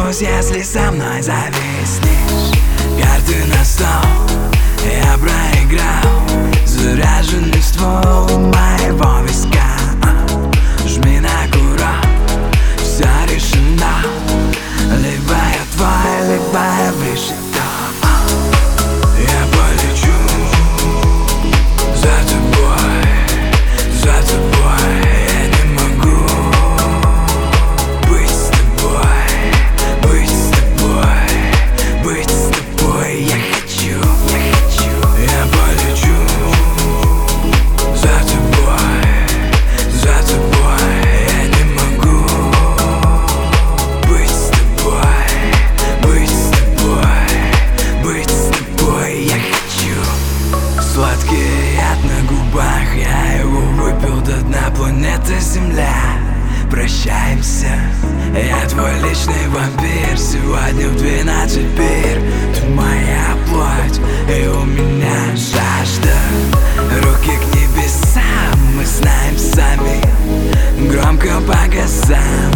Клянусь, если со мной зависнешь, карты на стол я проиграл. Заряженный ствол моего виска, жми на курок, все решено. Либо я твой, либо я в решето. Я полечу за тобой, за тобой. Я не могу быть с тобой, быть с тобой, быть с тобой. Я хочу, я хочу. Я полечу за тобой, за тобой. Я не могу быть с тобой, быть с тобой, быть с тобой. Я хочу. Сладкий яд на губах, я его выпил до дна. Планета Земля, прощаемся. Я твой личный вампир. Сегодня в 12 пир. Ты моя плоть, и у меня жажда. Руки к небесам, мы знаем сами. Громко по газам.